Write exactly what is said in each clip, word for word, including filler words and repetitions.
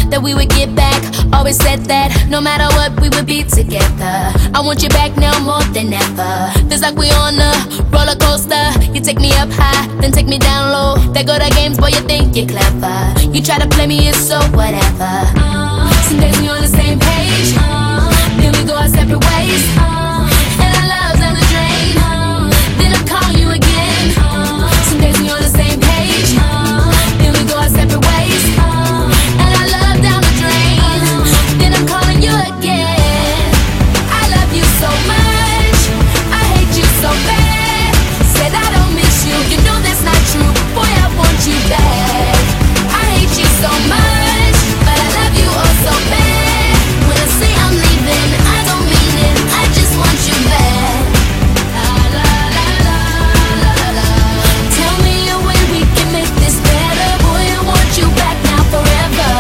that we would get back. Always said that no matter what, we would be together. I want you back now more than ever. Feels like we on a roller coaster. You take me up high, then take me down low. They go to games, boy, you think you're clever. You try to play me, it's so whatever. Some days we on the same page, then we go our separate ways. And our love's down the drain, then I call you again. Some days we on the same page, then we go our separate ways. And our love down the drain, then I'm calling you again. I love you so much, I hate you so bad. Said I don't miss you, you know that's not true. Boy, I want you back. I hate you so much, but I love you oh so bad. When I say I'm leaving, I don't mean it, I just want you back. La la la la la la. Tell me a way we can make this better. Boy, I want you back now forever.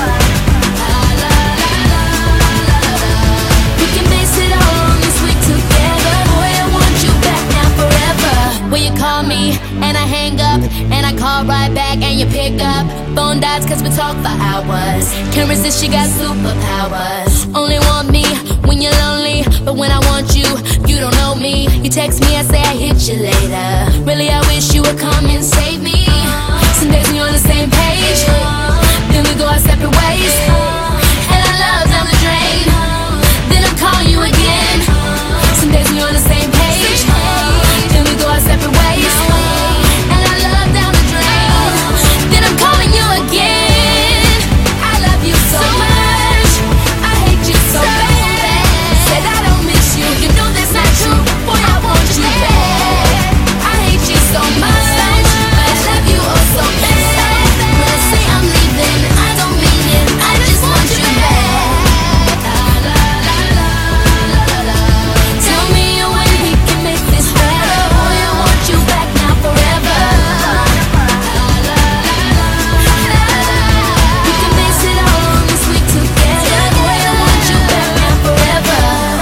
La la la la la la. We can base it all on this week together. Boy, I want you back now forever. When you call me and I hang up, and I call right back and you pick up. Phone dies cause we talk for hours. Can't resist, you got superpowers. Only want me when you're lonely, but when I want you, you don't know me. You text me, I say I hit you later. Really, I wish you would come and save me. Some days we on the same page, then we go our separate ways. And our love's down the drain, then I call you again. Some days we on the same page, then we go our separate ways. And our love down the drain, then I'm calling you again. I love you so much, I hate you so bad. Said I don't miss you, you know that's not true. Boy, I want you back. I hate you so much, but I love you oh so bad. When I say I'm leaving, I don't mean it, I just want you back. La la la la la la. Tell me a way we can make this better. Boy, I want you back now forever. La la la la la la. We can base it all on this week together. Boy, I want you back now forever.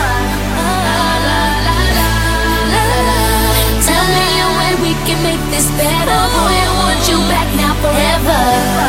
La la la la la la. Tell me a way we can make this better. Boy, I want you back now forever.